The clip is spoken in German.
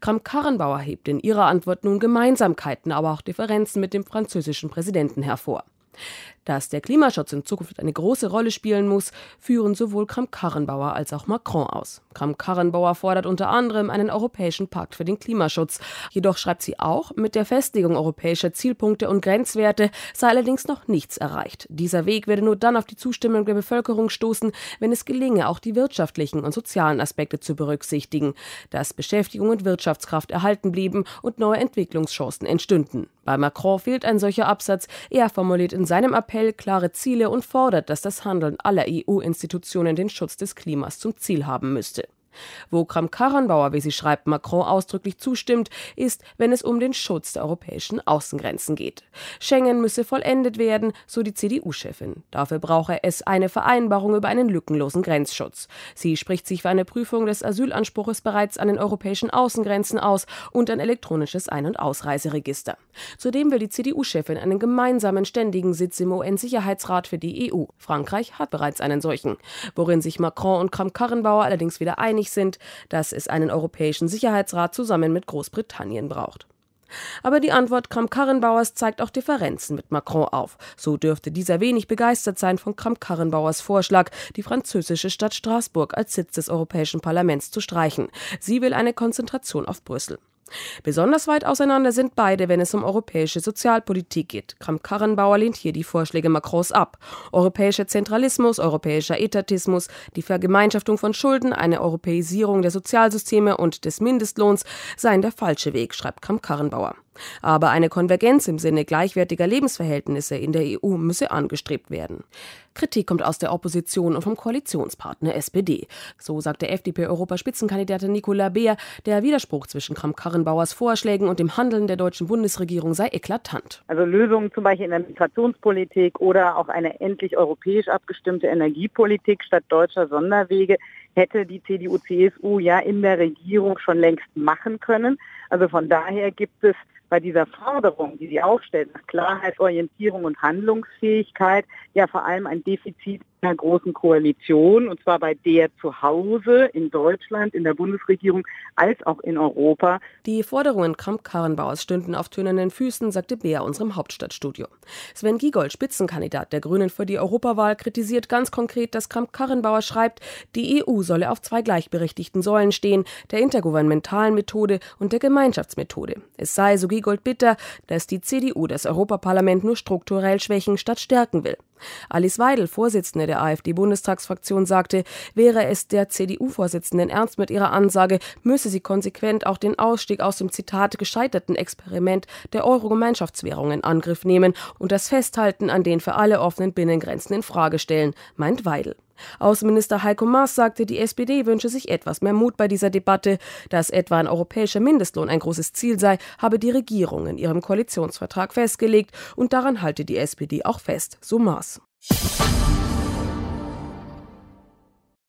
Kramp-Karrenbauer hebt in ihrer Antwort nun Gemeinsamkeiten, aber auch Differenzen mit dem französischen Präsidenten hervor. Dass der Klimaschutz in Zukunft eine große Rolle spielen muss, führen sowohl Kramp-Karrenbauer als auch Macron aus. Kramp-Karrenbauer fordert unter anderem einen europäischen Pakt für den Klimaschutz. Jedoch schreibt sie auch, mit der Festlegung europäischer Zielpunkte und Grenzwerte sei allerdings noch nichts erreicht. Dieser Weg werde nur dann auf die Zustimmung der Bevölkerung stoßen, wenn es gelinge, auch die wirtschaftlichen und sozialen Aspekte zu berücksichtigen, dass Beschäftigung und Wirtschaftskraft erhalten blieben und neue Entwicklungschancen entstünden. Bei Macron fehlt ein solcher Absatz. Er formuliert in seinem Appell klare Ziele und fordert, dass das Handeln aller EU-Institutionen den Schutz des Klimas zum Ziel haben müsste. Wo Kramp-Karrenbauer, wie sie schreibt, Macron ausdrücklich zustimmt, ist, wenn es um den Schutz der europäischen Außengrenzen geht. Schengen müsse vollendet werden, so die CDU-Chefin. Dafür brauche es eine Vereinbarung über einen lückenlosen Grenzschutz. Sie spricht sich für eine Prüfung des Asylanspruches bereits an den europäischen Außengrenzen aus und ein elektronisches Ein- und Ausreiseregister. Zudem will die CDU-Chefin einen gemeinsamen ständigen Sitz im UN-Sicherheitsrat für die EU. Frankreich hat bereits einen solchen. Worin sich Macron und Kramp-Karrenbauer allerdings wieder einig sind, dass es einen europäischen Sicherheitsrat zusammen mit Großbritannien braucht. Aber die Antwort Kramp-Karrenbauers zeigt auch Differenzen mit Macron auf. So dürfte dieser wenig begeistert sein von Kramp-Karrenbauers Vorschlag, die französische Stadt Straßburg als Sitz des Europäischen Parlaments zu streichen. Sie will eine Konzentration auf Brüssel. Besonders weit auseinander sind beide, wenn es um europäische Sozialpolitik geht. Kramp-Karrenbauer lehnt hier die Vorschläge Macrons ab. Europäischer Zentralismus, europäischer Etatismus, die Vergemeinschaftung von Schulden, eine Europäisierung der Sozialsysteme und des Mindestlohns seien der falsche Weg, schreibt Kramp-Karrenbauer. Aber eine Konvergenz im Sinne gleichwertiger Lebensverhältnisse in der EU müsse angestrebt werden. Kritik kommt aus der Opposition und vom Koalitionspartner SPD. So sagt der FDP-Europaspitzenkandidat Nicolas Beer, der Widerspruch zwischen Kramp-Karrenbauers Vorschlägen und dem Handeln der deutschen Bundesregierung sei eklatant. Also Lösungen zum Beispiel in der Migrationspolitik oder auch eine endlich europäisch abgestimmte Energiepolitik statt deutscher Sonderwege hätte die CDU-CSU ja in der Regierung schon längst machen können. Also von daher gibt es bei dieser Forderung, die sie aufstellt, nach Klarheit, Orientierung und Handlungsfähigkeit, ja vor allem ein Defizit einer großen Koalition, und zwar bei der zu Hause in Deutschland, in der Bundesregierung, als auch in Europa. Die Forderungen Kramp-Karrenbauers stünden auf tönenden Füßen, sagte Beer unserem Hauptstadtstudio. Sven Giegold, Spitzenkandidat der Grünen für die Europawahl, kritisiert ganz konkret, dass Kramp-Karrenbauer schreibt, die EU solle auf zwei gleichberechtigten Säulen stehen, der intergouvernementalen Methode und der Gemeinschaftsmethode. Es sei, so Giegold, bitter, dass die CDU das Europaparlament nur strukturell schwächen statt stärken will. Alice Weidel, Vorsitzende der AfD-Bundestagsfraktion, sagte, wäre es der CDU-Vorsitzenden ernst mit ihrer Ansage, müsse sie konsequent auch den Ausstieg aus dem Zitat gescheiterten Experiment der Euro-Gemeinschaftswährung in Angriff nehmen und das Festhalten an den für alle offenen Binnengrenzen in Frage stellen, meint Weidel. Außenminister Heiko Maas sagte, die SPD wünsche sich etwas mehr Mut bei dieser Debatte. Dass etwa ein europäischer Mindestlohn ein großes Ziel sei, habe die Regierung in ihrem Koalitionsvertrag festgelegt und daran halte die SPD auch fest, so Maas.